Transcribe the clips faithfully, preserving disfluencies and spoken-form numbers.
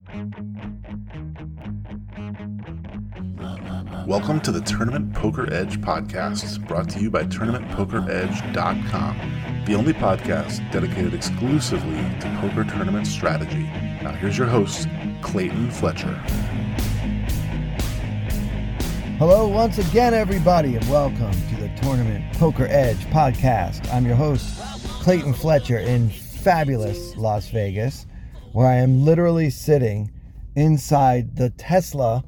Welcome to the Tournament Poker Edge podcast, brought to you by tournament poker edge dot com, the only podcast dedicated exclusively to poker tournament strategy. Now here's your host, Clayton Fletcher. Hello once again, everybody, and welcome to the Tournament Poker Edge podcast. I'm your host, Clayton Fletcher, in fabulous Las Vegas, where I am literally sitting inside the Tesla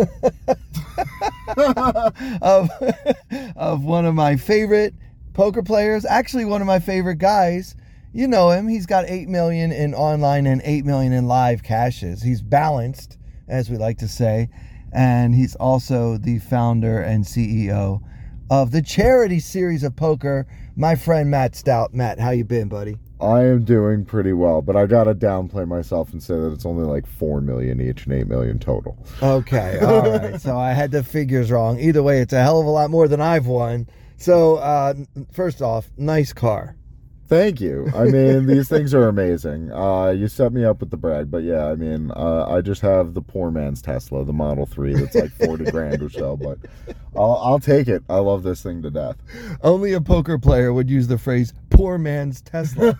of, of one of my favorite poker players, actually one of my favorite guys. You know him. He's got eight million in online and eight million in live cashes. He's balanced, as we like to say, and he's also the founder and C E O of the charity series of poker, my friend Matt Stout. Matt, how you been, buddy? I am doing pretty well, but I gotta downplay myself and say that it's only like four million each and eight million total. Okay, all right. So I had the figures wrong. Either way, it's a hell of a lot more than I've won. So uh, first off, nice car. Thank you. I mean, these things are amazing. Uh, you set me up with the brag, but yeah, I mean, uh, I just have the poor man's Tesla, the Model three, that's like forty grand or so, but I'll, I'll take it. I love this thing to death. Only a poker player would use the phrase poor man's Tesla.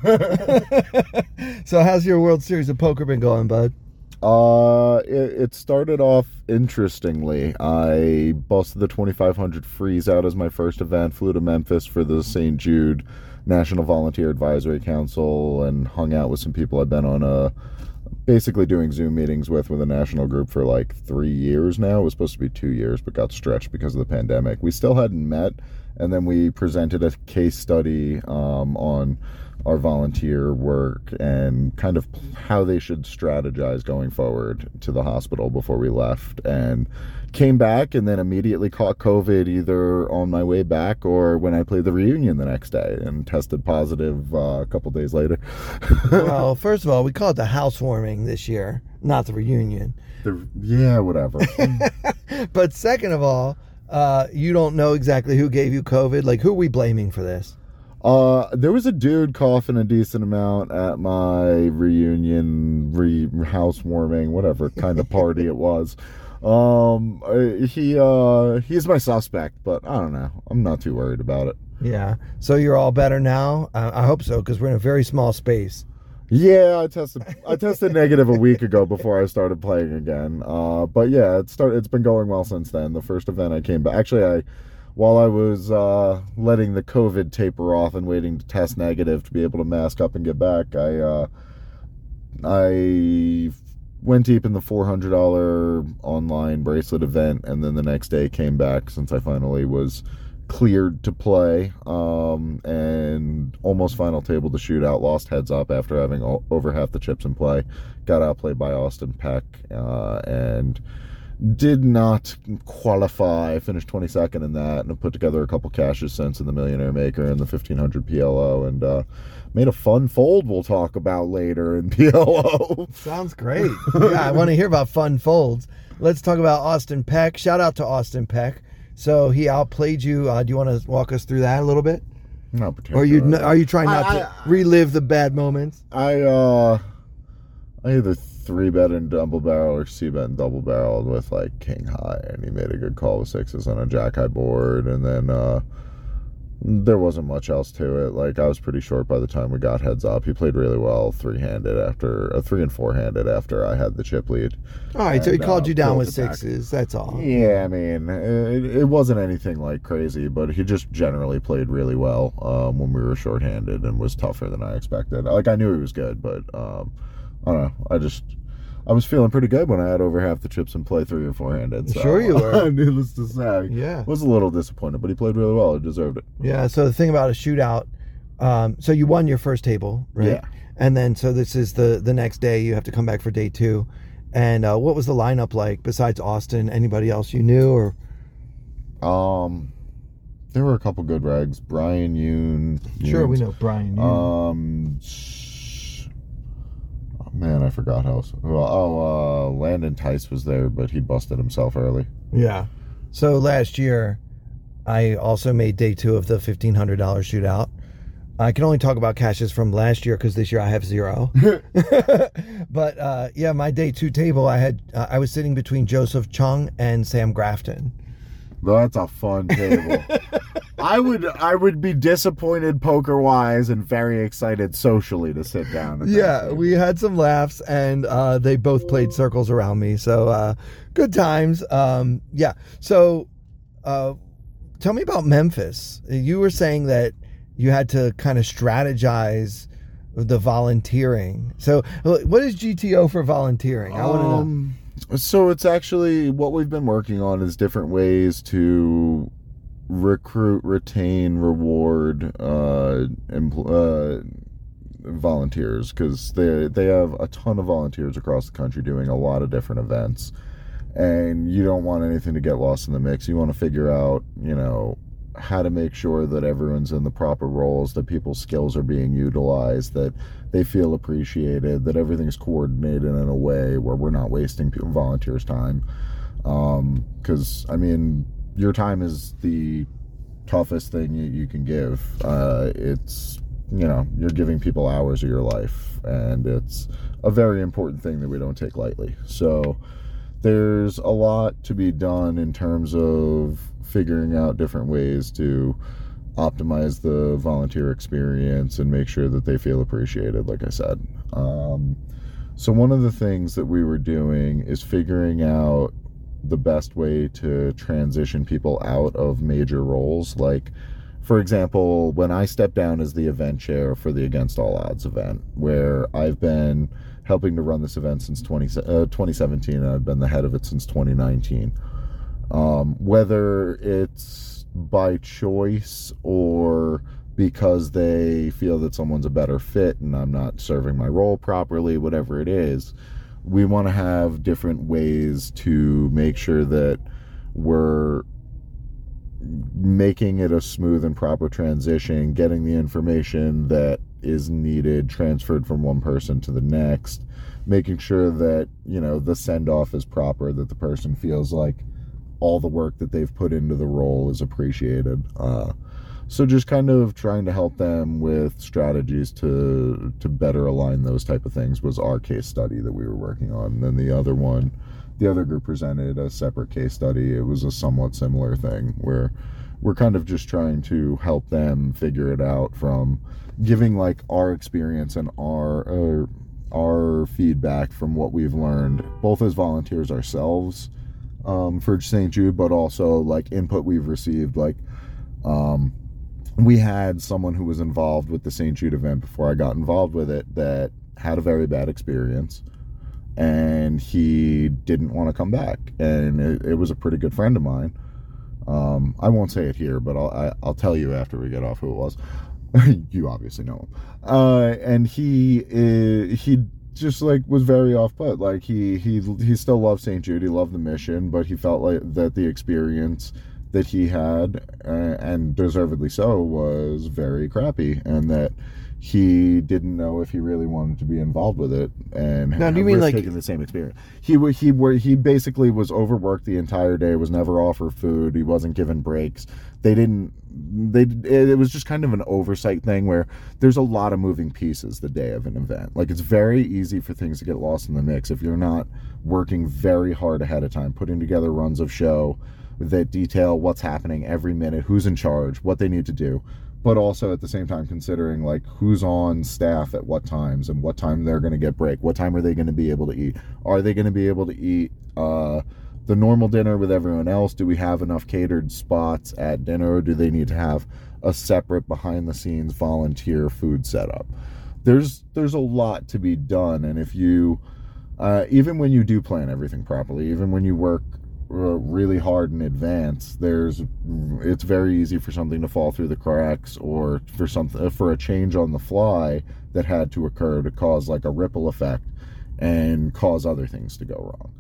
So how's your World Series of Poker been going, bud? Uh, it, it started off interestingly. I busted the twenty-five hundred freeze out as my first event, flew to Memphis for the Saint Jude National Volunteer Advisory Council, and hung out with some people I've been on a basically doing Zoom meetings with with a national group for like three years now. It was supposed to be two years, but got stretched because of the pandemic. We still hadn't met, and then we presented a case study um, on our volunteer work and kind of how they should strategize going forward to the hospital before we left, and came back and then immediately caught COVID either on my way back or when I played the reunion the next day, and tested positive uh, a couple days later. Well, first of all, we call it the housewarming this year, not the reunion. The, yeah, whatever. But second of all, uh, you don't know exactly who gave you COVID. Like, who are we blaming for this? Uh, there was a dude coughing a decent amount at my reunion, re housewarming, whatever kind of party it was. Um, he, uh, he's my suspect, but I don't know. I'm not too worried about it. Yeah. So you're all better now? Uh, I hope so, because we're in a very small space. Yeah, I tested, I tested negative a week ago before I started playing again. Uh, but yeah, it started, it's been going well since then. The first event I came back, actually I, while I was uh, letting the COVID taper off and waiting to test negative to be able to mask up and get back, I uh, I went deep in the four hundred dollars online bracelet event, and then the next day came back since I finally was cleared to play, um, and almost final table the shootout, lost heads up after having all, over half the chips in play, got outplayed by Austin Peck, uh, and did not qualify. Finished twenty-second in that, and have put together a couple cashes since in the Millionaire Maker and the fifteen hundred P L O, and uh, made a fun fold we'll talk about later in P L O. Sounds great. Yeah, I want to hear about fun folds. Let's talk about Austin Peck. Shout out to Austin Peck. So he outplayed you. Uh, do you want to walk us through that a little bit? Not particularly. Or you are you trying not I, to I, relive the bad moments? I uh, I either three bet and double barrel or C bet and double barrel with like king high, and he made a good call with sixes on a jack high board, and then uh, there wasn't much else to it. Like, I was pretty short by the time we got heads up. He played really well three handed after uh, three and four handed after I had the chip lead. All right, and, so he called uh, you down with sixes. Back. That's all. Yeah, I mean, it, it wasn't anything like crazy, but he just generally played really well um, when we were short-handed, and was tougher than I expected. Like, I knew he was good, but um, I don't know. I just I was feeling pretty good when I had over half the chips in play three or four handed. So, sure you were. Needless to say. Yeah. Was a little disappointed, but he played really well. He deserved it. Yeah, so the thing about a shootout, um, so you won your first table, right? Yeah. And then, so this is the, the next day, you have to come back for day two. And uh, what was the lineup like besides Austin? Anybody else you knew? Or Um, there were a couple good regs. Brian Yoon. Sure, we know Brian Yoon. Um... Man, I forgot how. Well, oh, uh, Landon Tice was there, but he busted himself early. Yeah. So last year, I also made day two of the fifteen hundred dollars shootout. I can only talk about caches from last year because this year I have zero. But uh, yeah, my day two table, I had uh, I was sitting between Joseph Chung and Sam Grafton. That's a fun table. I would I would be disappointed poker wise and very excited socially to sit down. At Yeah, that we had some laughs, and uh, they both played circles around me. So uh, good times. Um, yeah. So uh, tell me about Memphis. You were saying that you had to kind of strategize the volunteering. So what is G T O for volunteering? I want to um, know. So it's actually what we've been working on is different ways to recruit, retain, reward uh, empl- uh, volunteers, because they they have a ton of volunteers across the country doing a lot of different events, and you don't want anything to get lost in the mix. You want to figure out, you know, how to make sure that everyone's in the proper roles, that people's skills are being utilized, that they feel appreciated, that everything's coordinated in a way where we're not wasting volunteers' time. Um, 'cause, I mean, your time is the toughest thing you, you can give. Uh, it's, you know, you're giving people hours of your life, and it's a very important thing that we don't take lightly. So there's a lot to be done in terms of figuring out different ways to optimize the volunteer experience and make sure that they feel appreciated, like I said. Um, so one of the things that we were doing is figuring out the best way to transition people out of major roles. Like, for example, when I stepped down as the event chair for the Against All Odds event, where I've been helping to run this event since twenty, uh, twenty seventeen, and I've been the head of it since twenty nineteen. Um, whether it's by choice or because they feel that someone's a better fit and I'm not serving my role properly, whatever it is, we want to have different ways to make sure that we're making it a smooth and proper transition, getting the information that is needed transferred from one person to the next, making sure that, you know, the send-off is proper, that the person feels like all the work that they've put into the role is appreciated. Uh, so just kind of trying to help them with strategies to to better align those type of things was our case study that we were working on. And then the other one, the other group presented a separate case study. It was a somewhat similar thing where we're kind of just trying to help them figure it out from giving like our experience and our uh, our feedback from what we've learned, both as volunteers ourselves, Um, for Saint Jude, but also like input we've received. Like um, we had someone who was involved with the Saint Jude event before I got involved with it that had a very bad experience, and he didn't want to come back, and it, it was a pretty good friend of mine. um, I won't say it here, but I'll, I, I'll tell you after we get off who it was. You obviously know him. Uh, and he uh, he just like was very off put. Like he he he still loved Saint Jude, he loved the mission, but he felt like that the experience that he had, uh, and deservedly so, was very crappy, and that he didn't know if he really wanted to be involved with it. And now, do you mean like taking the same experience? He he were he basically was overworked the entire day, was never offered food, he wasn't given breaks. They didn't. They it was just kind of an oversight thing where there's a lot of moving pieces the day of an event. Like, it's very easy for things to get lost in the mix if you're not working very hard ahead of time, putting together runs of show that detail what's happening every minute, who's in charge, what they need to do, but also at the same time considering like who's on staff at what times and what time they're going to get break, what time are they going to be able to eat, are they going to be able to eat uh the normal dinner with everyone else? Do we have enough catered spots at dinner, or do they need to have a separate behind the scenes volunteer food setup? There's there's a lot to be done, and if you uh, even when you do plan everything properly, even when you work uh, really hard in advance, there's it's very easy for something to fall through the cracks, or for something for a change on the fly that had to occur to cause like a ripple effect and cause other things to go wrong.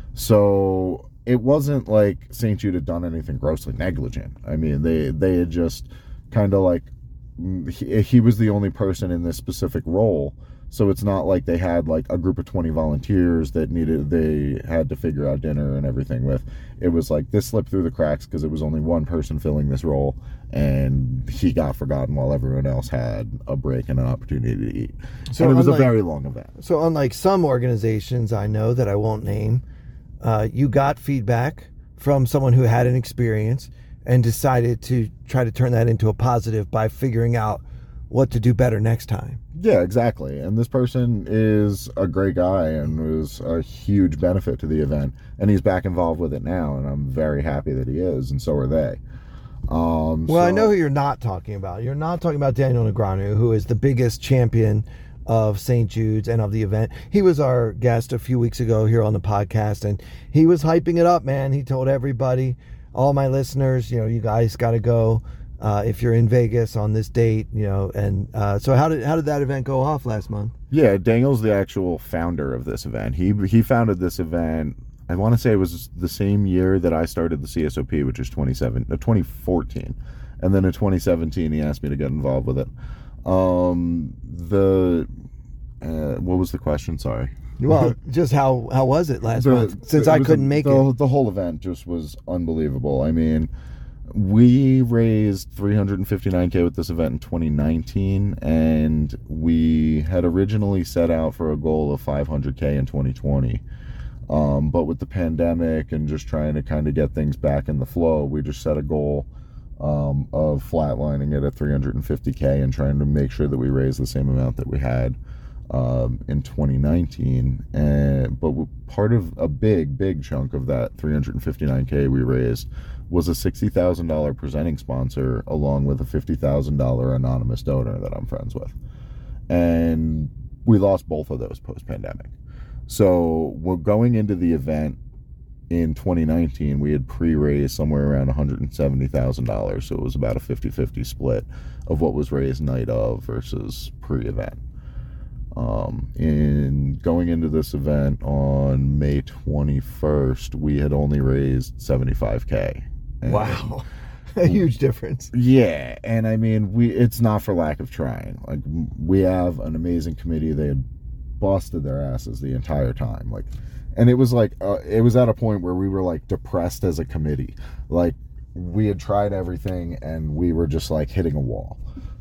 So it wasn't like Saint Jude had done anything grossly negligent. I mean, they they had just kind of like, he, he was the only person in this specific role, So it's not like they had like a group of twenty volunteers that needed, they had to figure out dinner and everything with. It was like this slipped through the cracks because it was only one person filling this role, and he got forgotten while everyone else had a break and an opportunity to eat. So and it was unlike, a very long event. So unlike some organizations I know that I won't name, uh, you got feedback from someone who had an experience and decided to try to turn that into a positive by figuring out what to do better next time. Yeah, exactly. And this person is a great guy and was a huge benefit to the event. And he's back involved with it now, and I'm very happy that he is, and so are they. Um, well, so... I know who you're not talking about. You're not talking about Daniel Negreanu, who is the biggest champion of Saint Jude's and of the event. He was our guest a few weeks ago here on the podcast, and he was hyping it up, man. He told everybody, all my listeners, you know, you guys got to go. Uh, if you're in Vegas on this date, you know, and uh, so how did how did that event go off last month? Yeah, Daniel's the actual founder of this event. He he founded this event. I want to say it was the same year that I started the C S O P, which is twenty fourteen, and then in twenty seventeen he asked me to get involved with it. Um, the uh, what was the question? Sorry. Well, just how how was it last the, month? Since I couldn't a, make the, it, the whole event just was unbelievable. I mean. We raised three hundred fifty-nine K with this event in twenty nineteen, and we had originally set out for a goal of five hundred K in twenty twenty. Um, but with the pandemic and just trying to kind of get things back in the flow, we just set a goal um, of flatlining it at three hundred fifty K and trying to make sure that we raise the same amount that we had um, in twenty nineteen. And but part of a big, big chunk of that three hundred fifty-nine K we raised was a sixty thousand dollars presenting sponsor along with a fifty thousand dollars anonymous donor that I'm friends with. And we lost both of those post-pandemic. So we're going into the event in twenty nineteen, we had pre-raised somewhere around one hundred seventy thousand dollars. So it was about a fifty-fifty split of what was raised night of versus pre-event. Um, in going into this event on May twenty-first, we had only raised seventy-five K. And wow. A huge difference. Yeah. And I mean, we, it's not for lack of trying. Like, we have an amazing committee. They had busted their asses the entire time. Like, and it was like, uh, it was at a point where we were like depressed as a committee. Like, we had tried everything and we were just like hitting a wall.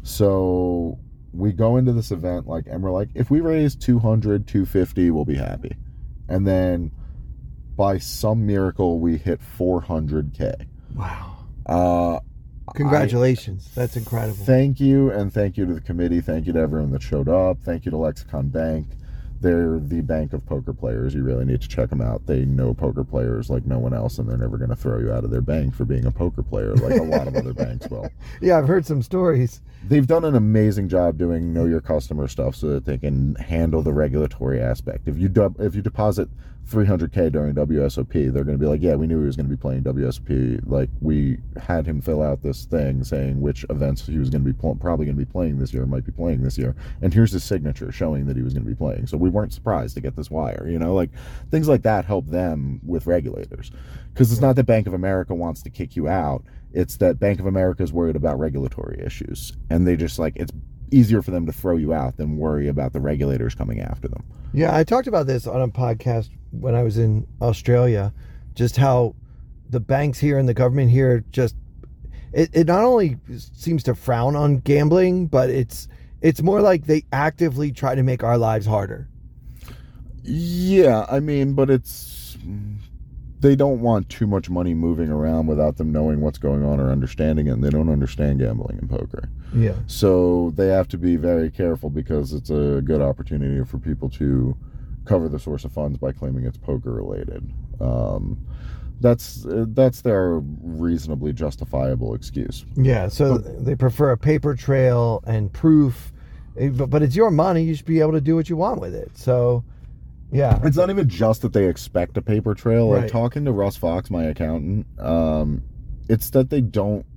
So we go into this event like, and we're like, if we raise two hundred, two fifty, we'll be happy. And then by some miracle, we hit four hundred K. Wow. Uh, Congratulations. I, That's incredible. Thank you. And thank you to the committee. Thank you to everyone that showed up. Thank you to Lexicon Bank. They're the bank of poker players. You really need to check them out. They know poker players like no one else, and they're never going to throw you out of their bank for being a poker player like a lot of other banks will. Yeah, I've heard some stories. They've done an amazing job doing know your customer stuff so that they can handle the regulatory aspect. If you do, if you deposit three hundred K during W S O P, they're going to be like, yeah, we knew he was going to be playing W S O P. Like, we had him fill out this thing saying which events he was going to be pl- probably going to be playing this year, might be playing this year. And here's his signature showing that he was going to be playing. So we weren't surprised to get this wire, you know, like things like that help them with regulators. Because it's not that Bank of America wants to kick you out. It's that Bank of America is worried about regulatory issues. And they just like, it's easier for them to throw you out than worry about the regulators coming after them. Yeah, I talked about this on a podcast when I was in Australia, just how the banks here and the government here just, it, it not only seems to frown on gambling, but it's it's more like they actively try to make our lives harder. Yeah, I mean, but it's, they don't want too much money moving around without them knowing what's going on or understanding it, and they don't understand gambling and poker. Yeah. So they have to be very careful because it's a good opportunity for people to cover the source of funds by claiming it's poker related. Um, that's that's their reasonably justifiable excuse. Yeah, so but, they prefer a paper trail and proof, but, but it's your money. You should be able to do what you want with it. So, yeah. It's not even just that they expect a paper trail. Right. Like, talking to Russ Fox, my accountant, um, it's that they don't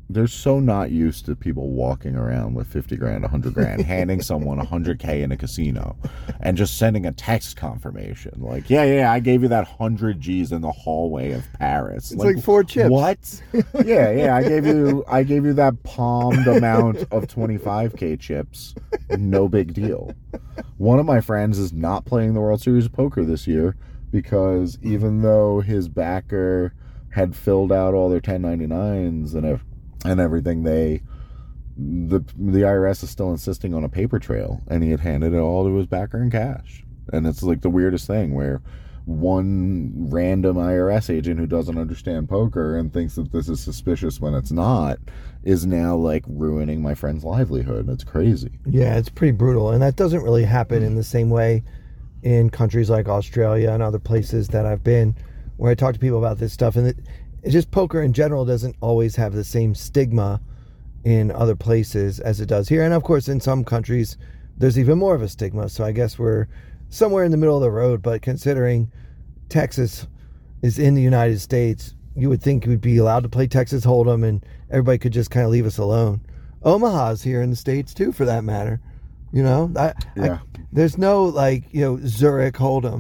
they're so not used to people walking around with fifty grand, one hundred grand, handing someone one hundred K in a casino and just sending a text confirmation. Like, yeah, yeah, I gave you that one hundred G's in the hallway of Paris. It's like, like four chips. What? yeah, yeah, I gave you I gave you that palmed amount of twenty-five K chips. No big deal. One of my friends is not playing the World Series of Poker this year because even though his backer had filled out all their ten ninety-nines and everything, and everything, they the the I R S is still insisting on a paper trail, and he had handed it all to his backer in cash. And it's like the weirdest thing where one random I R S agent who doesn't understand poker and thinks that this is suspicious when it's not is now like ruining my friend's livelihood. It's crazy. Yeah, it's pretty brutal, and that doesn't really happen in the same way in countries like Australia and other places that I've been, where I talk to people about this stuff, and it, it's just poker in general doesn't always have the same stigma in other places as it does here. And of course, in some countries, there's even more of a stigma. So I guess we're somewhere in the middle of the road. But considering Texas is in the United States, you would think we'd be allowed to play Texas Hold'em and everybody could just kind of leave us alone. Omaha's here in the States too, for that matter. You know, I, yeah. I, there's no like, you know, Zurich Hold'em.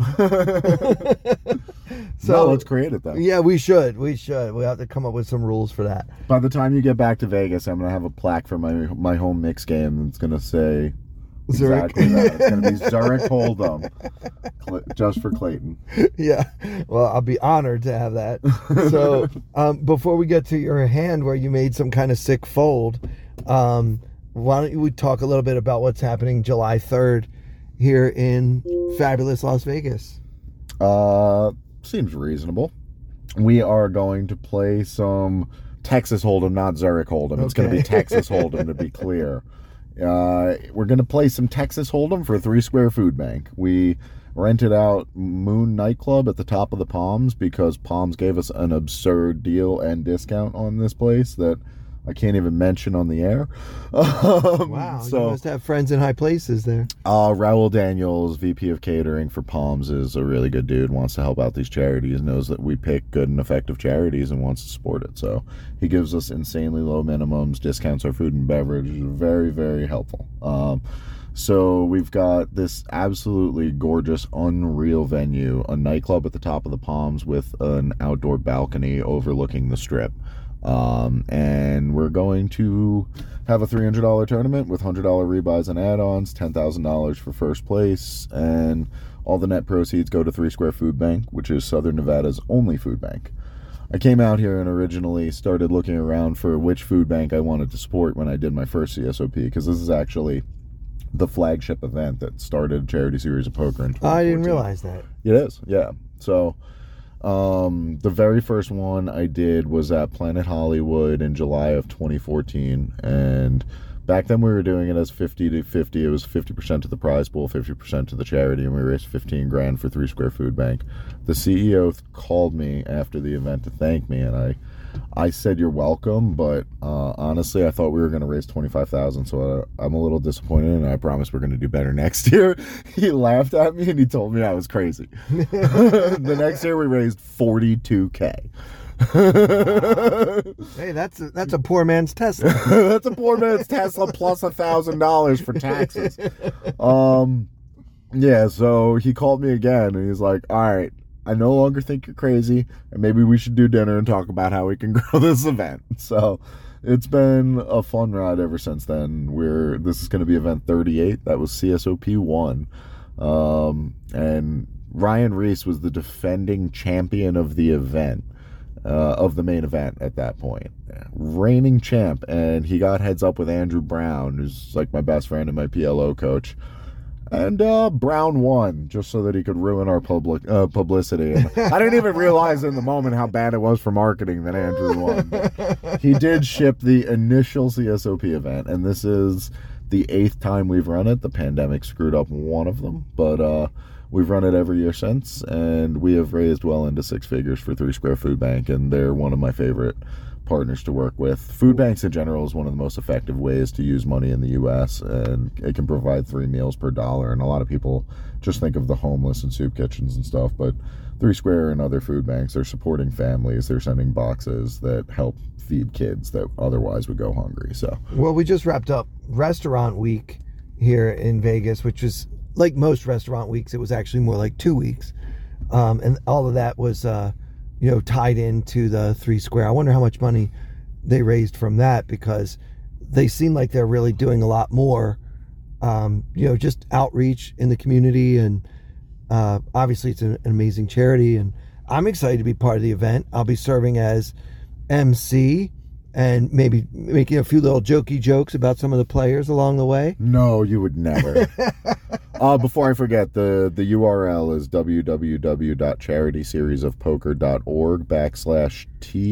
So no, let's create it though. Yeah, we should. We should. We have to come up with some rules for that. By the time you get back to Vegas, I'm gonna have a plaque for my my home mix game that's gonna say Zurich. Exactly that. It's gonna be Zurich Hold'em, just for Clayton. Yeah. Well, I'll be honored to have that. So, um, before we get to your hand where you made some kind of sick fold, um, why don't we talk a little bit about what's happening July third here in fabulous Las Vegas? Uh. Seems reasonable. We are going to play some Texas Hold'em, not Zurich Hold'em. Okay. It's going to be Texas Hold'em, to be clear. Uh, we're going to play some Texas Hold'em for Three Square Food Bank. We rented out Moon Nightclub at the top of the Palms because Palms gave us an absurd deal and discount on this place that I can't even mention on the air. Um, wow, so, you must have friends in high places there. Uh, Raul Daniels, V P of Catering for Palms, is a really good dude, wants to help out these charities, knows that we pick good and effective charities and wants to support it. So he gives us insanely low minimums, discounts our food and beverage. Very, very helpful. Um, so we've got this absolutely gorgeous, unreal venue, a nightclub at the top of the Palms with an outdoor balcony overlooking the Strip. Um, and we're going to have a three hundred dollars tournament with one hundred dollars rebuys and add-ons, ten thousand dollars for first place, and all the net proceeds go to Three Square Food Bank, which is Southern Nevada's only food bank. I came out here and originally started looking around for which food bank I wanted to support when I did my first C S O P, because this is actually the flagship event that started Charity Series of Poker in twenty fourteen. I didn't realize that. It is, yeah. So Um, the very first one I did was at Planet Hollywood in July of twenty fourteen, and back then we were doing it as fifty to fifty. It was fifty percent to the prize pool, fifty percent to the charity, and we raised fifteen grand for Three Square Food Bank. The C E O called me after the event to thank me, and I I said you're welcome, but uh, honestly I thought we were going to raise twenty-five thousand, so I, I'm a little disappointed, and I promise we're going to do better next year. He laughed at me and he told me I was crazy. The next year we raised forty-two K. Hey, that's a, that's a poor man's Tesla. That's a poor man's Tesla plus a thousand dollars for taxes. Um, yeah. So he called me again, and he's like, "All right, I no longer think you're crazy, and maybe we should do dinner and talk about how we can grow this event." So it's been a fun ride ever since then. We're this is going to be event thirty-eight. That was C S O P one, um, and Ryan Reese was the defending champion of the event. Uh, of the main event at that point. Reigning champ, and he got heads up with Andrew Brown, who's like my best friend and my P L O coach. And uh, Brown won, just so that he could ruin our public uh, publicity. And I didn't even realize in the moment how bad it was for marketing that Andrew won. But he did ship the initial C S O P event, and this is the eighth time we've run it. The pandemic screwed up one of them, but uh, we've run it every year since, and we have raised well into six figures for Three Square Food Bank, and they're one of my favorite partners to work with. Food banks in general is one of the most effective ways to use money in the U S, and it can provide three meals per dollar, and a lot of people just think of the homeless and soup kitchens and stuff, but Three Square and other food banks, they're supporting families, they're sending boxes that help feed kids that otherwise would go hungry. So, well, we just wrapped up Restaurant Week here in Vegas, which was like most restaurant weeks. It was actually more like two weeks. Um, and all of that was, uh, you know, tied into the Three Square. I wonder how much money they raised from that, because they seem like they're really doing a lot more, um, you know, just outreach in the community. And uh, obviously it's an, an amazing charity. And I'm excited to be part of the event. I'll be serving as M C and maybe making a few little jokey jokes about some of the players along the way. No, you would never. uh, before I forget, the, the U R L is www.charityseriesofpoker.org backslash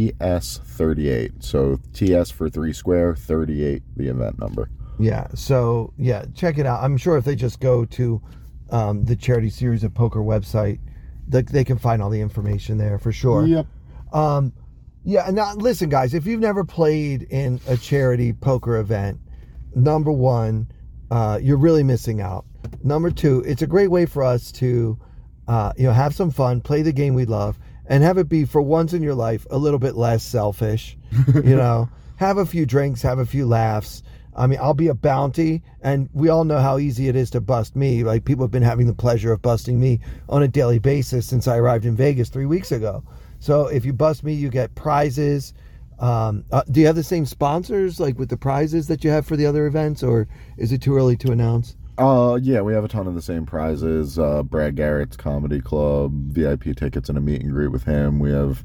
TS38. So T S for Three Square, thirty-eight, the event number. Yeah, so, yeah, check it out. I'm sure if they just go to um, the Charity Series of Poker website, they, they can find all the information there for sure. Yep. Um, yeah, and now, listen, guys, if you've never played in a charity poker event, number one, uh, you're really missing out. Number two, it's a great way for us to, uh, you know, have some fun, play the game we love, and have it be, for once in your life, a little bit less selfish. You know, have a few drinks, have a few laughs. I mean, I'll be a bounty, and we all know how easy it is to bust me. Like, people have been having the pleasure of busting me on a daily basis since I arrived in Vegas three weeks ago. So if you bust me, you get prizes. Um, uh, do you have the same sponsors, like with the prizes that you have for the other events, or is it too early to announce? Uh, yeah, we have a ton of the same prizes. Uh, Brad Garrett's Comedy Club, V I P tickets and a meet and greet with him. We have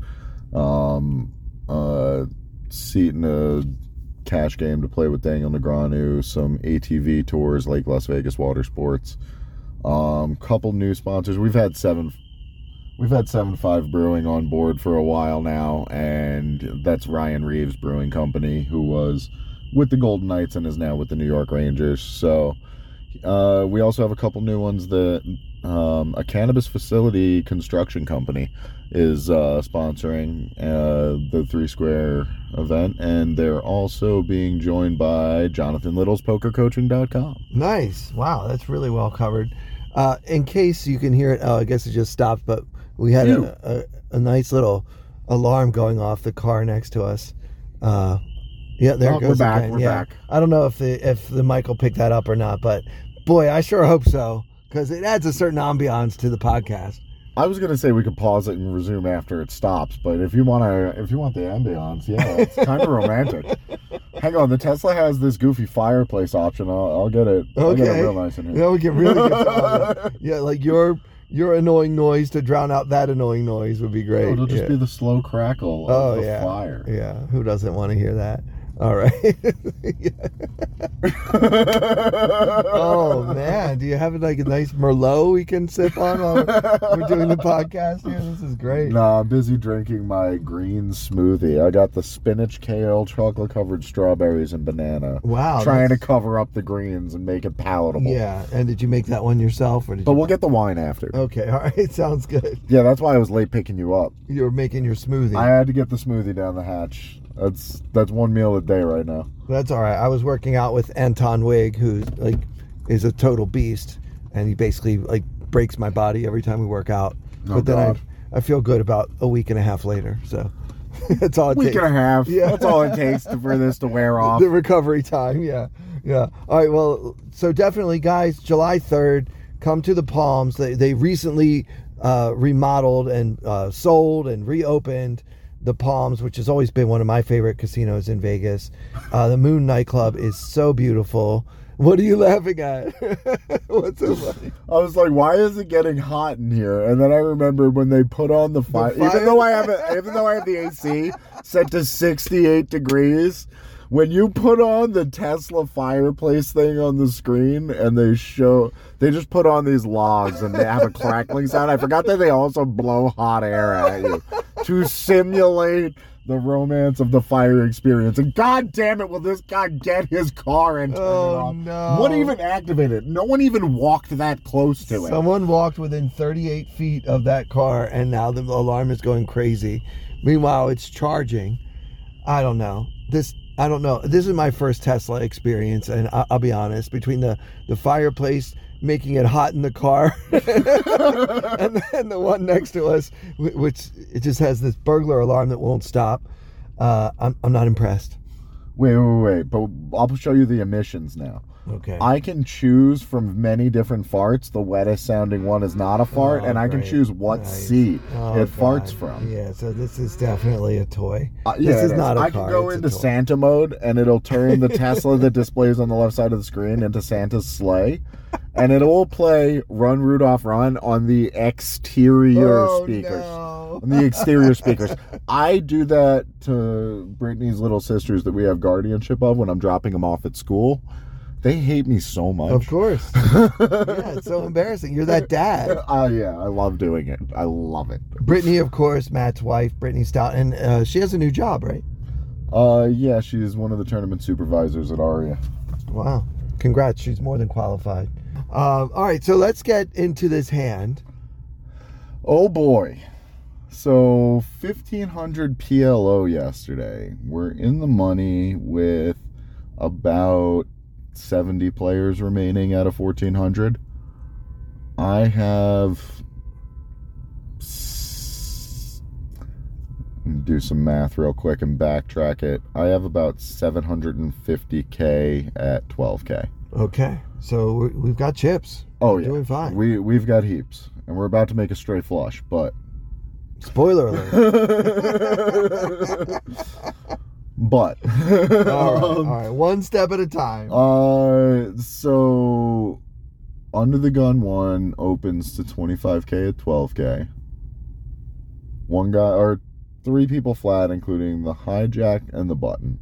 um, a seat in a cash game to play with Daniel Negreanu, some A T V tours like Las Vegas Water Sports. Um, couple new sponsors. We've had seven... We've had seven five Brewing on board for a while now, and that's Ryan Reeves Brewing Company, who was with the Golden Knights and is now with the New York Rangers. So uh, we also have a couple new ones. That um, a cannabis facility construction company is uh, sponsoring uh, the Three Square event, and they're also being joined by Jonathan Little's poker coaching dot com. Nice. Wow, that's really well covered. Uh, in case you can hear it, oh, I guess it just stopped, but we had a, a, a nice little alarm going off the car next to us. Uh, yeah, there oh, it goes we're back, again. We're yeah. back. I don't know if the if the mic will pick that up or not, but boy, I sure hope so, because it adds a certain ambiance to the podcast. I was gonna say we could pause it and resume after it stops, but if you want to, if you want the ambiance, yeah, it's kind of romantic. Hang on, the Tesla has this goofy fireplace option. I'll, I'll get it. I'll Okay, get it real nice in here. Yeah, we can really get some yeah, like your your annoying noise to drown out that annoying noise would be great. Oh, it'll just yeah. be the slow crackle of oh, the yeah. fire. Yeah, who doesn't want to hear that? All right. Oh man, do you have like a nice Merlot we can sip on while we're doing the podcast here? This is great. No, I'm busy drinking my green smoothie. I got the spinach, kale, chocolate covered strawberries, and banana. Wow, trying that's... to cover up the greens and make it palatable. Yeah, and did you make that one yourself, or did But you... we'll get the wine after. Okay, all right, sounds good. Yeah, that's why I was late picking you up. You were making your smoothie. I had to get the smoothie down the hatch. That's that's one meal a day right now. That's all right. I was working out with Anton Wig, who like is a total beast, and he basically like breaks my body every time we work out. Oh, but then God. I I feel good about a week and a half later. So that's all it Week takes. and a half. Yeah. That's all it takes to, for this to wear off. The recovery time. Yeah, yeah. All right. Well, so definitely, guys, July third, come to the Palms. They they recently uh, remodeled and uh, sold and reopened the Palms, which has always been one of my favorite casinos in Vegas. Uh, the Moon nightclub is so beautiful. What are you laughing at? What's so funny? I was like, why is it getting hot in here? And then I remember when they put on the fire, fire? even though I have a, even though I have the A C set to sixty-eight degrees, when you put on the Tesla fireplace thing on the screen and they show, they just put on these logs and they have a crackling sound. I forgot that they also blow hot air at you to simulate the romance of the fire experience. And god damn it, will this guy get his car and turn Oh, it off? no. What even activated it? No one even walked that close to it. Someone walked within thirty-eight feet of that car, and now the alarm is going crazy. Meanwhile, it's charging. I don't know. This I don't know. This is my first Tesla experience, and I, I'll be honest. Between the, the fireplace making it hot in the car, and then the one next to us, which it just has this burglar alarm that won't stop. Uh, I'm I'm not impressed. Wait, wait, wait. But I'll show you the emissions now. Okay. I can choose from many different farts. The wettest sounding one is not a fart, Oh, and I can great. choose what Nice. seat Oh, it farts God. from. Yeah, so this is definitely a toy. Uh, yeah, this is it not a I car. can go it's a into toy. Santa mode, and it'll turn the Tesla that displays on the left side of the screen into Santa's sleigh, and it will play "Run Rudolph Run" on the exterior Oh, speakers. no. On the exterior speakers. I do that to Brittany's little sisters that we have guardianship of when I'm dropping them off at school. They hate me so much. Of course. Yeah, it's so embarrassing. You're that dad. Oh, yeah, I love doing it. I love it. Brittany, of course, Matt's wife, Brittany Stout, and uh, she has a new job, right? Uh, yeah, she's one of the tournament supervisors at Aria. Wow. Congrats. She's more than qualified. Um, all right, so let's get into this hand. Oh, boy. So, fifteen hundred P L O yesterday. We're in the money with about seventy players remaining out of fourteen hundred. I have... do some math real quick and backtrack it. I have about seven hundred fifty K at twelve K. Okay, so we- we've got chips. Oh, We're yeah. doing fine. We, we've got heaps. And we're about to make a straight flush, but... Spoiler alert. but... all right, all right, one step at a time. Uh, so... Under the Gun one opens to twenty-five K at twelve K. One guy, or three people flat, including the hijack and the button.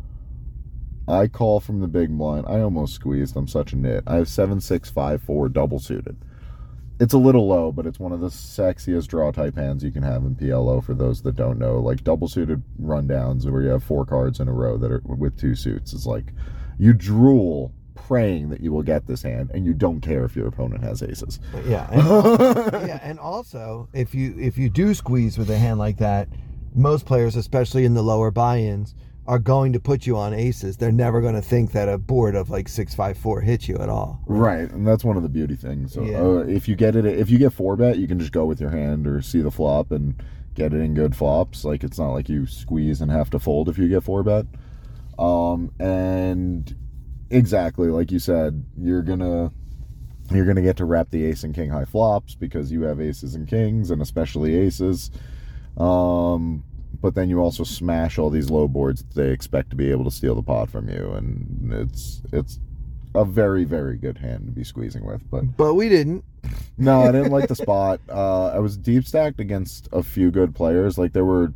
I call from the big blind. I almost squeezed. I'm such a nit. I have seven six five four double suited. It's a little low, but it's one of the sexiest draw type hands you can have in P L O for those that don't know. Like double suited rundowns where you have four cards in a row that are with two suits. It's like you drool praying that you will get this hand, and you don't care if your opponent has aces. Yeah, and also, yeah, and also if you if you do squeeze with a hand like that, most players, especially in the lower buy-ins, are going to put you on aces. They're never going to think that a board of like six five four hits you at all. Right, and that's one of the beauty things. So Yeah. uh, if you get it, if you get four bet, you can just go with your hand or see the flop and get it in good flops. Like it's not like you squeeze and have to fold if you get four bet. Um, and exactly like you said, you're gonna you're gonna get to wrap the ace and king high flops because you have aces and kings, and especially aces. Um, but then you also smash all these low boards that they expect to be able to steal the pot from you, and it's it's a very, very good hand to be squeezing with. But But we didn't. no, I didn't like the spot. Uh, I was deep stacked against a few good players. Like there were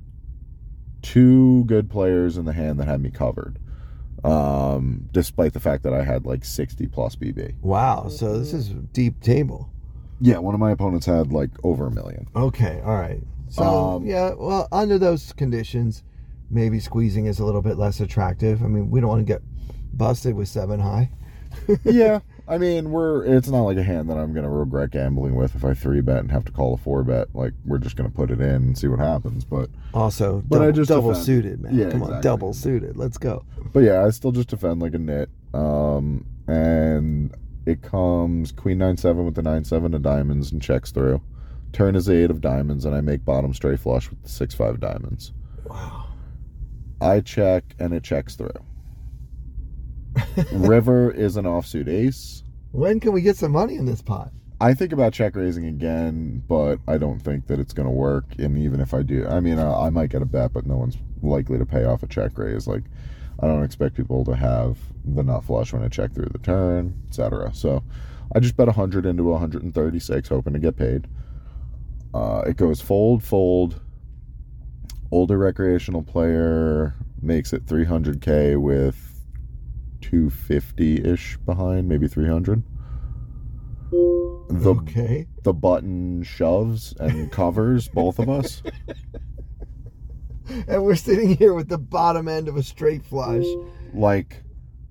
two good players in the hand that had me covered, um, despite the fact that I had like sixty plus B B. Wow, so this is a deep table. Yeah, one of my opponents had like over a million. Okay, all right. So, Um, yeah, well, under those conditions, maybe squeezing is a little bit less attractive. I mean, we don't want to get busted with seven high. Yeah, I mean, we're it's not like a hand that I'm gonna regret gambling with if I three bet and have to call a four bet. Like we're just gonna put it in and see what happens. But Also, But I double, just double defend. suited, man. Yeah, Come on, exactly. double suited. Let's go. but yeah, I still just defend like a nit. Um, and it comes queen nine seven with the nine seven of diamonds and checks through. Turn is the eight of diamonds, and I make bottom straight flush with the six five diamonds. Wow. I check and it checks through. River is an offsuit ace. When can we get some money in this pot? I think about check raising again, but I don't think that it's going to work. And even if I do, I mean, I, I might get a bet, but no one's likely to pay off a check raise. Like, I don't expect people to have the nut flush when I check through the turn, et cetera. So I just bet one hundred into one hundred thirty-six, hoping to get paid. Uh, it goes fold, fold. Older recreational player makes it three hundred K with two fifty-ish behind, maybe three hundred. The, okay. The button shoves and covers both of us. And we're sitting here with the bottom end of a straight flush. Like,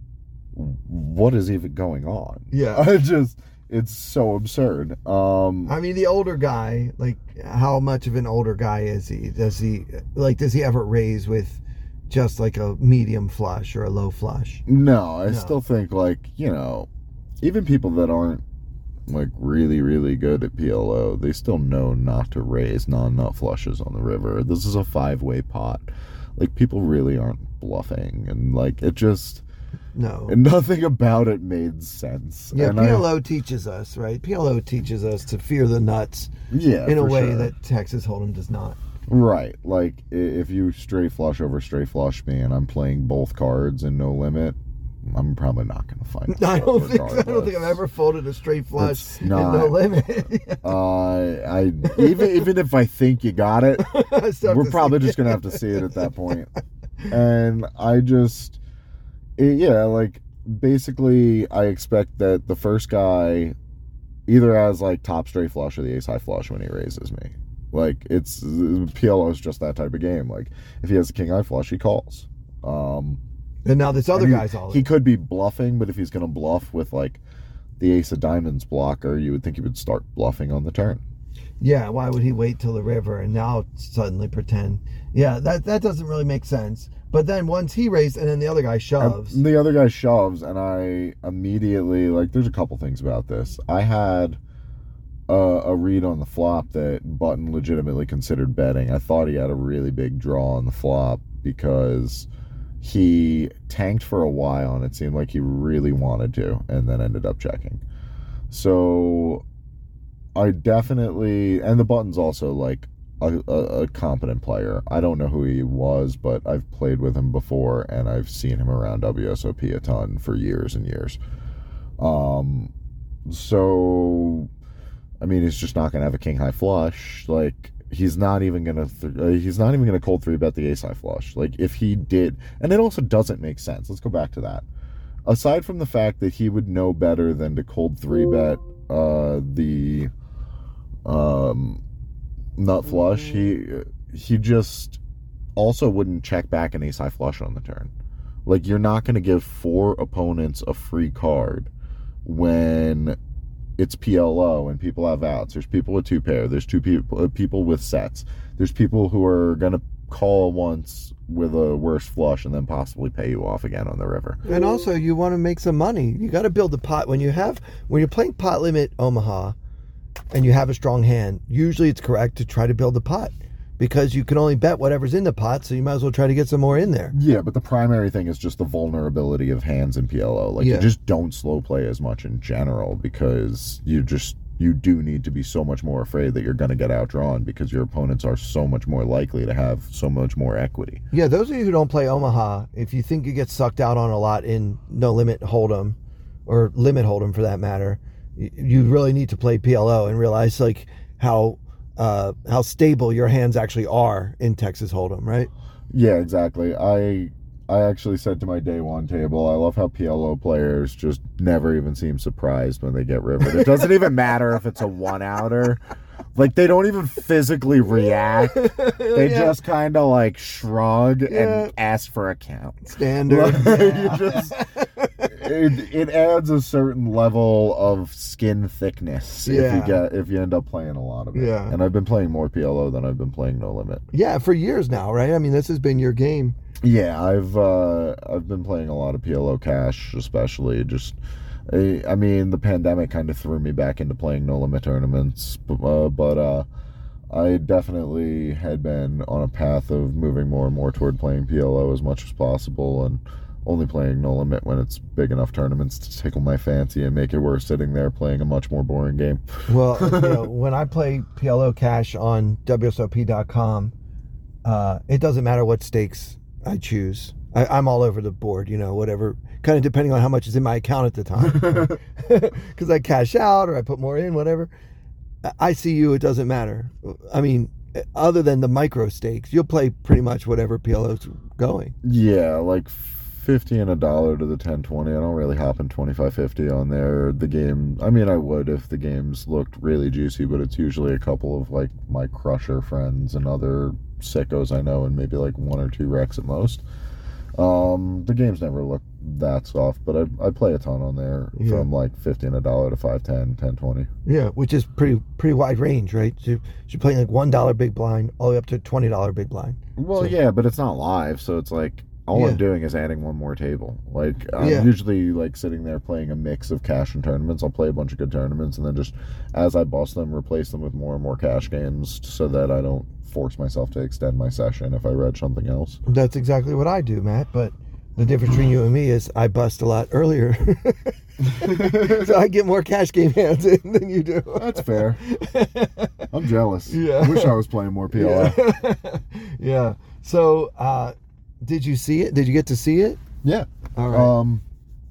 what is even going on? Yeah. I just, it's so absurd. Um, I mean, the older guy, like, how much of an older guy is he? Does he, like, does he ever raise with just like a medium flush or a low flush? No, I No. still think, like, you know, even people that aren't, like, really, really good at P L O, they still know not to raise non-nut flushes on the river. This is a five-way pot. Like, people really aren't bluffing, and, like, it just... No. And nothing about it made sense. Yeah, and P L O I, teaches us, right? P L O teaches us to fear the nuts yeah, in a for way sure. that Texas Hold'em does not. Right. Like, i- if you straight flush over straight flush me and I'm playing both cards and no limit, I'm probably not going to find I out don't think I don't think I've regardless. ever folded a straight flush It's and not. no limit. Uh, I even even if I think you got it, I still have we're to probably see. just gonna have to see it at that point. And I just, it, yeah, like basically, I expect that the first guy either has like top straight flush or the ace high flush when he raises me. Like, it's P L O is just that type of game. Like, if he has a king high flush, he calls. Um, And now this other and he, guy's all he in. could be bluffing, but if he's gonna bluff with like the ace of diamonds blocker, you would think he would start bluffing on the turn. Yeah, why would he wait till the river and now suddenly pretend? Yeah, that that doesn't really make sense. But then once he raised and then the other guy shoves. And the other guy shoves, and I immediately, like, there's a couple things about this. I had a, a read on the flop that Button legitimately considered betting. I thought he had a really big draw on the flop because he tanked for a while, and it seemed like he really wanted to, and then ended up checking. So I definitely, and the Button's also like a, a, a competent player. I don't know who he was, but I've played with him before, and I've seen him around W S O P a ton for years and years. Um, so, I mean, he's just not going to have a king high flush. Like, he's not even going to, th- uh, he's not even going to cold three bet the ace high flush. Like, if he did, and it also doesn't make sense. Let's go back to that. Aside from the fact that he would know better than to cold three bet uh, the um, nut flush, he he just also wouldn't check back an ace high flush on the turn. Like, you're not going to give four opponents a free card when it's P L O and people have outs. There's people with two pair. There's two people people with sets. There's people who are going to call once with a worse flush and then possibly pay you off again on the river. And also, you want to make some money. You got to build a pot. When you have, when you're playing pot limit Omaha, and you have a strong hand, usually it's correct to try to build a pot because you can only bet whatever's in the pot, so you might as well try to get some more in there. Yeah, but the primary thing is just the vulnerability of hands in P L O. Like, Yeah. you just don't slow play as much in general because you just you do need to be so much more afraid that you're going to get outdrawn because your opponents are so much more likely to have so much more equity. Yeah, those of you who don't play Omaha, if you think you get sucked out on a lot in no limit hold'em or limit hold'em for that matter, y- you really need to play P L O and realize like how uh, how stable your hands actually are in Texas Hold'em, right? Yeah, exactly. I I actually said to my day one table, I love how P L O players just never even seem surprised when they get rivered. It doesn't even matter if it's a one-outer. Like, they don't even physically react. They Yeah. just kind of, like, shrug Yeah. and ask for a count. Standard. Like, you just, it, it adds a certain level of skin thickness if Yeah. you get if you end up playing a lot of it. Yeah. And I've been playing more P L O than I've been playing No Limit. Yeah, for years now, right? I mean, this has been your game. Yeah, I've uh, I've been playing a lot of P L O cash, especially. Just, I, I mean, the pandemic kind of threw me back into playing No Limit tournaments, but, uh, but uh, I definitely had been on a path of moving more and more toward playing P L O as much as possible, and only playing No Limit when it's big enough tournaments to tickle my fancy and make it worth sitting there playing a much more boring game. Well, you know, when I play P L O cash on W S O P dot com, uh, it doesn't matter what stakes I choose. I, I'm all over the board, you know, whatever, kind of depending on how much is in my account at the time. Because I cash out or I put more in, whatever. I see you, it doesn't matter. I mean, other than the micro stakes, you'll play pretty much whatever P L O's going. Yeah, like fifty and a dollar to the ten twenty. I don't really hop in twenty-five fifty on there. The game, I mean, I would if the games looked really juicy, but it's usually a couple of like my crusher friends and other sickos I know, and maybe like one or two wrecks at most. Um, the games never look that soft, but I, I play a ton on there yeah. from like fifty and a dollar to five ten, ten twenty. Yeah, which is pretty pretty wide range, right? So you're playing like one dollar big blind all the way up to twenty dollar big blind. Well, so, yeah, but it's not live, so it's like all yeah. I'm doing is adding one more table. Like I'm yeah. usually like sitting there playing a mix of cash and tournaments. I'll play a bunch of good tournaments, and then just as I bust them, replace them with more and more cash games, so that I don't force myself to extend my session if I read something else. That's exactly what I do, Matt, but the difference between you and me is I bust a lot earlier. So I get more cash game hands in than you do. That's fair. I'm jealous. Yeah. I wish I was playing more P L O. Yeah. yeah. So, uh, did you see it? Did you get to see it? Yeah. All right. Um,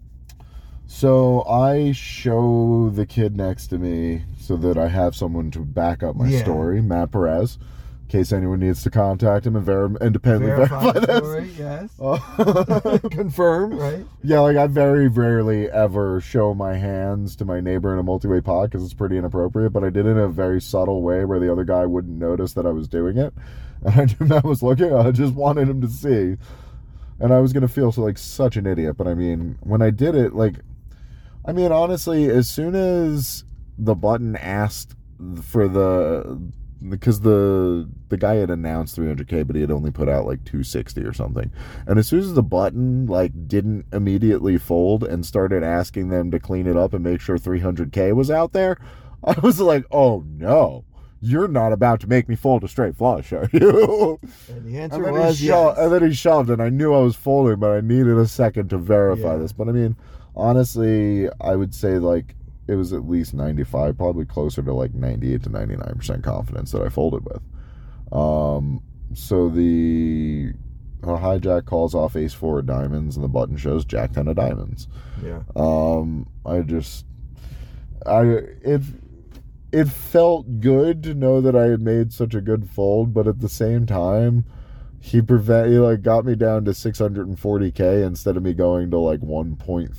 so I show the kid next to me so that I have someone to back up my yeah. story, Matt Perez. In case anyone needs to contact him and ver- independently verify, verify this. Story, yes. Uh, Confirm, right? Yeah, like I very rarely ever show my hands to my neighbor in a multi-way pod because it's pretty inappropriate, but I did it in a very subtle way where the other guy wouldn't notice that I was doing it. And I knew Matt was looking, I just wanted him to see. And I was going to feel so like such an idiot, but I mean, when I did it, like, I mean, honestly, as soon as the button asked for the... because the the guy had announced three hundred K, but he had only put out like two sixty or something. And as soon as the button like didn't immediately fold and started asking them to clean it up and make sure three hundred K was out there, I was like, oh no, you're not about to make me fold a straight flush, are you? And the answer and was he yes. shoved, and then he shoved, and I knew I was folding, but I needed a second to verify yeah. this. But I mean, honestly, I would say like it was at least ninety-five, probably closer to like ninety-eight to ninety-nine percent confidence that I folded with. Um, so the uh, hijack calls off ace four of diamonds and the button shows jack ten of diamonds. Yeah. Um, I just, I, it, it felt good to know that I had made such a good fold, but at the same time, He prevent he like got me down to six hundred forty K instead of me going to like one point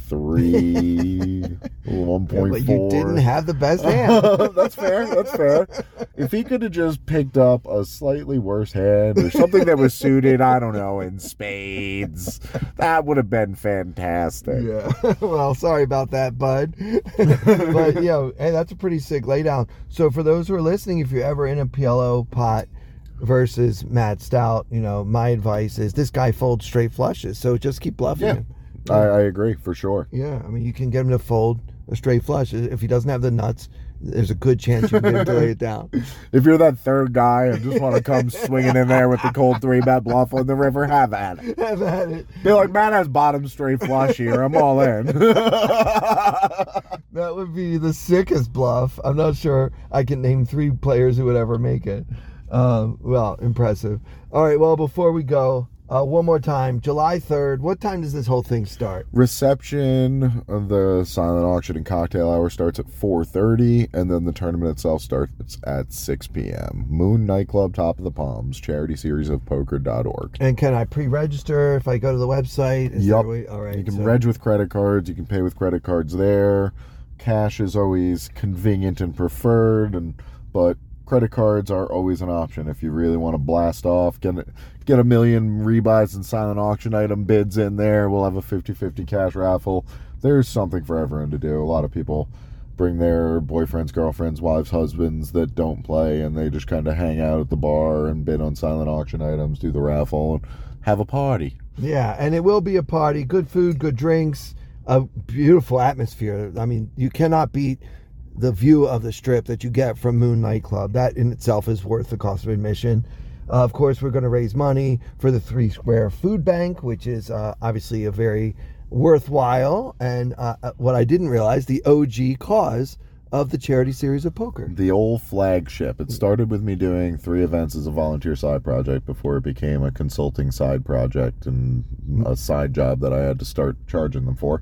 three, one point four. Yeah, but you didn't have the best hand. That's fair. That's fair. If he could have just picked up a slightly worse hand or something that was suited, I don't know, in spades, that would have been fantastic. Yeah. Well, sorry about that, bud. But yeah, hey, that's a pretty sick laydown. So for those who are listening, if you're ever in a P L O pot versus Matt Stout, you know, my advice is this guy folds straight flushes, so just keep bluffing yeah. him. I, I agree, for sure. Yeah, I mean, you can get him to fold a straight flush. If he doesn't have the nuts, there's a good chance you can get him to lay it down. If you're that third guy and just want to come swinging in there with the cold three-bet bluff on the river, have at it. Have at it. Be like, Matt has bottom straight flush here. I'm all in. That would be the sickest bluff. I'm not sure I can name three players who would ever make it. Um, well, impressive. All right, well, before we go, uh, one more time, July third, what time does this whole thing start? Reception of the silent auction and cocktail hour starts at four thirty, and then the tournament itself starts at six p.m. Moon Nightclub, Top of the Palms, charity series of poker dot org. And can I pre-register if I go to the website? Is yep. way, all right, you can so. reg with credit cards. You can pay with credit cards there. Cash is always convenient and preferred, and but credit cards are always an option if you really want to blast off. Get a, get a million rebuys and silent auction item bids in there. We'll have a fifty-fifty cash raffle. There's something for everyone to do. A lot of people bring their boyfriends, girlfriends, wives, husbands that don't play, and they just kind of hang out at the bar and bid on silent auction items, do the raffle, and have a party. Yeah, and it will be a party. Good food, good drinks, a beautiful atmosphere. I mean, you cannot beat the view of the strip that you get from Moon Nightclub. That in itself is worth the cost of admission. Uh, of course, we're going to raise money for the Three Square Food Bank, which is uh, obviously a very worthwhile and uh, what I didn't realize, the O G cause of the charity series of poker. The old flagship. It started with me doing three events as a volunteer side project before it became a consulting side project and a side job that I had to start charging them for.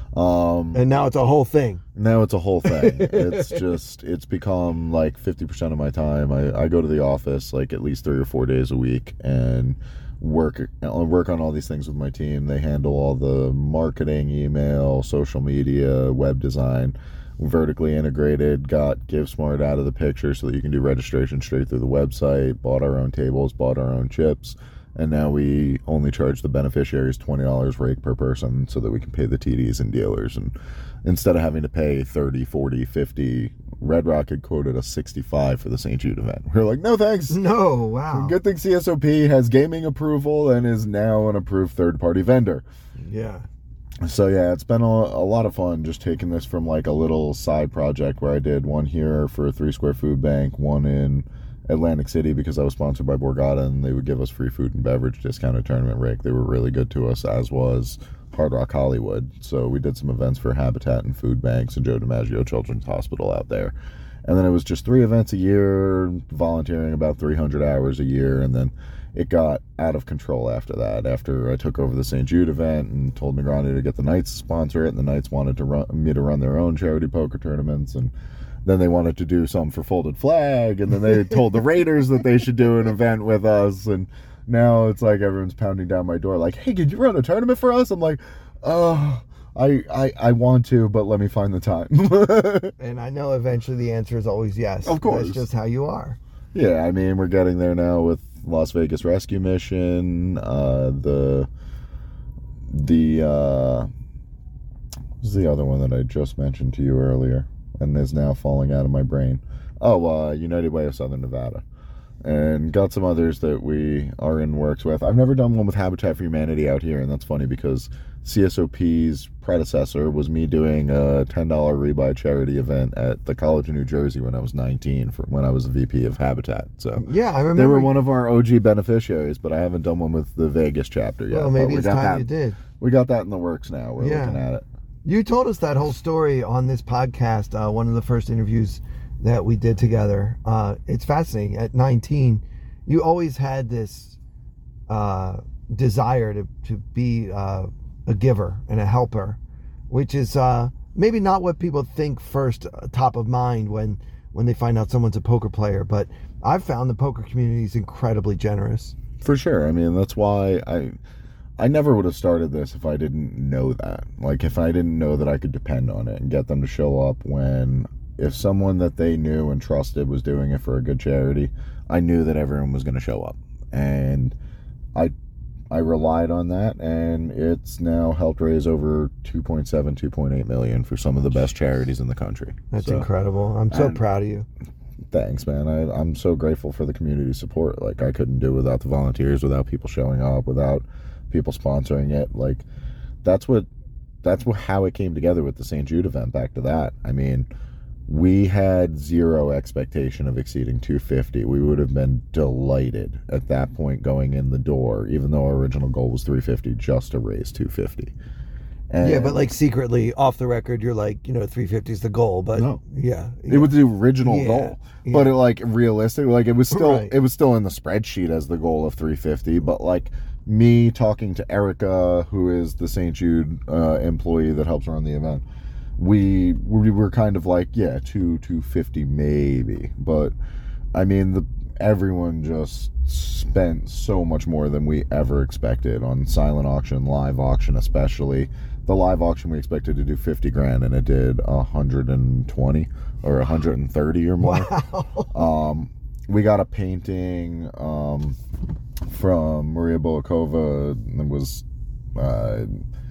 Um, and now it's a whole thing. Now it's a whole thing. It's just, it's become like fifty percent of my time. I, I go to the office like at least three or four days a week and work work on all these things with my team. They handle all the marketing, email, social media, web design. Vertically integrated, got GiveSmart out of the picture so that you can do registration straight through the website, bought our own tables, bought our own chips, and now we only charge the beneficiaries twenty dollars rake per person so that we can pay the T Ds and dealers. And instead of having to pay thirty, forty, fifty, Red Rock had quoted us sixty-five for the Saint Jude event. We were like, no thanks. No, wow. Good thing C S O P has gaming approval and is now an approved third-party vendor. Yeah. So yeah, it's been a, a lot of fun just taking this from like a little side project where I did one here for a three square food bank, one in Atlantic City because I was sponsored by Borgata and they would give us free food and beverage discounted tournament rake. They were really good to us, as was Hard Rock Hollywood. So we did some events for Habitat and food banks and Joe DiMaggio Children's Hospital out there. And then it was just three events a year, volunteering about three hundred hours a year, and then it got out of control after that. After I took over the Saint Jude event and told Negroni to get the Knights to sponsor it, and the Knights wanted to run, me to run their own charity poker tournaments, and then they wanted to do some for Folded Flag, and then they told the Raiders that they should do an event with us, and now it's like everyone's pounding down my door like, hey, could you run a tournament for us? I'm like, oh, I, I, I want to, but let me find the time. And I know eventually the answer is always yes. Of course. That's just how you are. Yeah, I mean, we're getting there now with Las Vegas Rescue Mission, uh, the, the, uh, what was the other one that I just mentioned to you earlier and is now falling out of my brain? Oh, uh, United Way of Southern Nevada. And got some others that we are in works with. I've never done one with Habitat for Humanity out here, and that's funny because C S O P's predecessor was me doing a ten dollar rebuy charity event at the College of New Jersey when I was nineteen, for when I was the V P of Habitat. So yeah, I remember they were one of our O G beneficiaries, but I haven't done one with the Vegas chapter yet. Well, maybe we it's got time that, you did. We got that in the works now. We're Yeah. looking at it. You told us that whole story on this podcast, uh, one of the first interviews that we did together. Uh, it's fascinating. At nineteen, you always had this uh, desire to, to be uh, a giver and a helper, which is uh, maybe not what people think first, uh, top of mind when, when they find out someone's a poker player. But I've found the poker community is incredibly generous. For sure. I mean, that's why I... I never would have started this if I didn't know that. Like, if I didn't know that I could depend on it and get them to show up when, if someone that they knew and trusted was doing it for a good charity, I knew that everyone was going to show up. And I I relied on that, and it's now helped raise over two point seven, two point eight million for some of the best charities in the country. That's So, incredible. I'm so and- proud of you. Thanks, man. I, I'm so grateful for the community support. Like, I couldn't do without the volunteers, without people showing up, without people sponsoring it. Like, that's what that's what how it came together with the Saint Jude event. Back to that, I mean, we had zero expectation of exceeding two fifty. We would have been delighted at that point going in the door, even though our original goal was three fifty, just to raise two fifty. And Yeah, but like secretly off the record, you're like, you know, three fifty is the goal. But No. yeah, it was the original Yeah, goal, yeah. but it, like, realistic, like, it was still Right. it was still in the spreadsheet as the goal of three fifty. But like, me talking to Erica, who is the Saint Jude uh, employee that helps run the event, we we were kind of like, yeah, two two fifty maybe. But I mean, the everyone just spent so much more than we ever expected on silent auction, live auction, especially. The live auction, we expected to do fifty grand, and it did one hundred twenty or one hundred thirty or more. Wow. Um, we got a painting um, from Maria Boakova. It was, uh,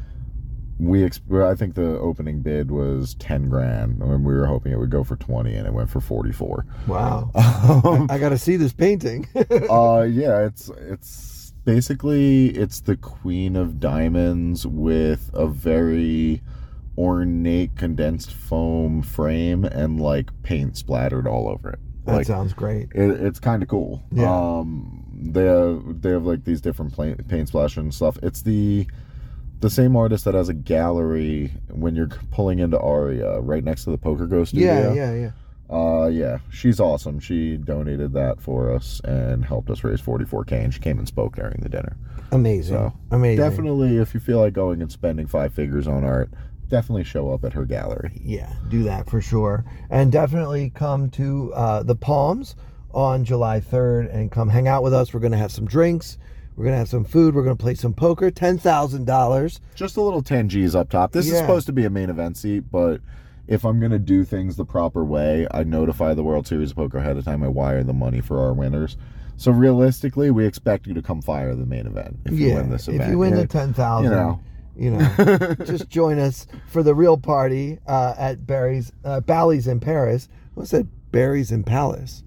we exp- I think the opening bid was ten grand, and we were hoping it would go for twenty, and it went for forty-four. Wow. Um, I got to see this painting. uh, yeah, it's it's basically it's the Queen of Diamonds with a very ornate condensed foam frame and like paint splattered all over it. That Like, sounds great. it, it's kind of cool. Yeah. Um, they have they have like these different paint, paint splashes and stuff. It's the the same artist that has a gallery when you're pulling into Aria, right next to the Poker Go studio. Yeah, yeah, yeah. Uh, yeah, she's awesome. She donated that for us and helped us raise forty-four K, and she came and spoke during the dinner. Amazing. So, Amazing. Definitely, if you feel like going and spending five figures on art, definitely show up at her gallery. Yeah, do that for sure. And definitely come to uh, the Palms on July third and come hang out with us. We're going to have some drinks. We're going to have some food. We're going to play some poker. ten thousand dollars. Just a little ten G's up top. This Yeah. is supposed to be a main event seat, but if I'm going to do things the proper way, I notify the World Series of Poker ahead of time. I wire the money for our winners. So realistically, we expect you to come fire the main event if Yeah, you win this event. if you win Yeah, the ten thousand dollars, you know. you know, just join us for the real party uh, at Barry's, uh, Bally's in Paris. What's that? Barry's in Palace.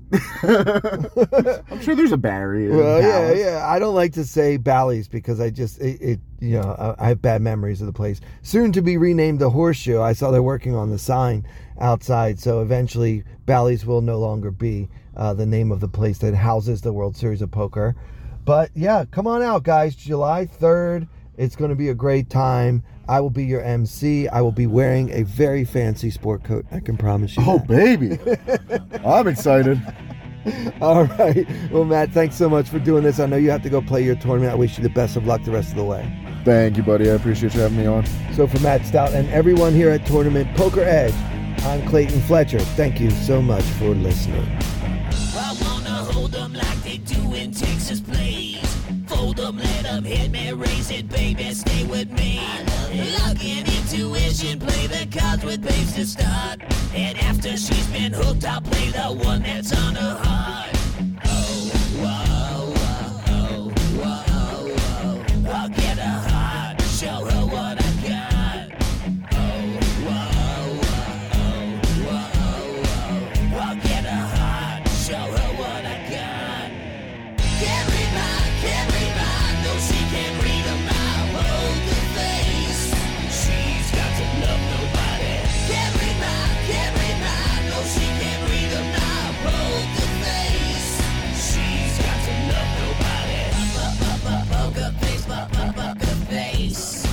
I'm sure there's a Barry. in Well, yeah, Dallas. yeah. I don't like to say Bally's because I just, it, it you know, I, I have bad memories of the place. Soon to be renamed the Horseshoe. I saw they're working on the sign outside, so eventually Bally's will no longer be uh, the name of the place that houses the World Series of Poker. But yeah, come on out, guys. July third. It's going to be a great time. I will be your M C. I will be wearing a very fancy sport coat. I can promise you. Oh, that. baby. I'm excited. All right. Well, Matt, thanks so much for doing this. I know you have to go play your tournament. I wish you the best of luck the rest of the way. Thank you, buddy. I appreciate you having me on. So for Matt Stout and everyone here at Tournament Poker Edge, I'm Clayton Fletcher. Thank you so much for listening. I wanna hold them like they do in Texas Plays. Fold them, let them hit me, raise it, baby, stay with me. Luck and intuition, play the cards with babes to start. And after she's been hooked, I'll play the one that's on her heart. Oh, whoa, whoa, whoa, whoa. I'll get her heart, show her what I got. Oh, whoa, whoa, whoa, whoa. I'll get her heart, show her what I got. Can't read my, can't read my, no she can't read a mile. Poker face, she's got to love nobody. Can't read my, can't read my, no she can't read a mile. Poker face, she's got to love nobody. Poker face, poker face,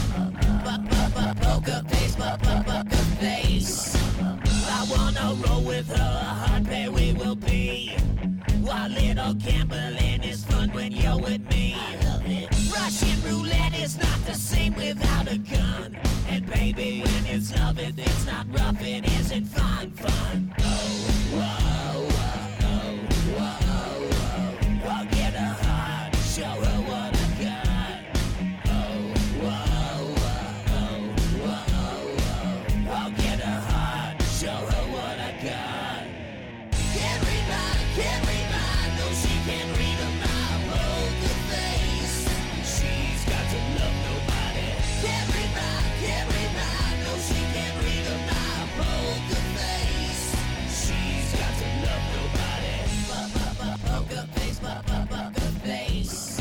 poker face, poker face. I wanna roll with her, a hard pair we will be. While little gambling is fun when you're with me. I love it. Russian roulette is not the same without a gun. And baby, when it's love, it, it's not rough, it isn't fun, fun. Oh, whoa, whoa, whoa, whoa. I'll get her heart, show her what I got. Oh, whoa, whoa, whoa, whoa. I'll get her heart, show her what I got. Can't read my, can't read my, no she can't read a mile. Poker face, she's got to love nobody. Can't read my, can't read my, no she can't read a mile. Poker face, she's got to love nobody. Poker face, poker face,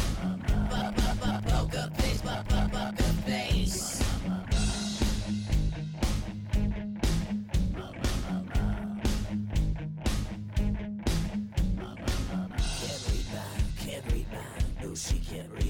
poker face, poker face. Can't read mine, can't read mine, no she can't read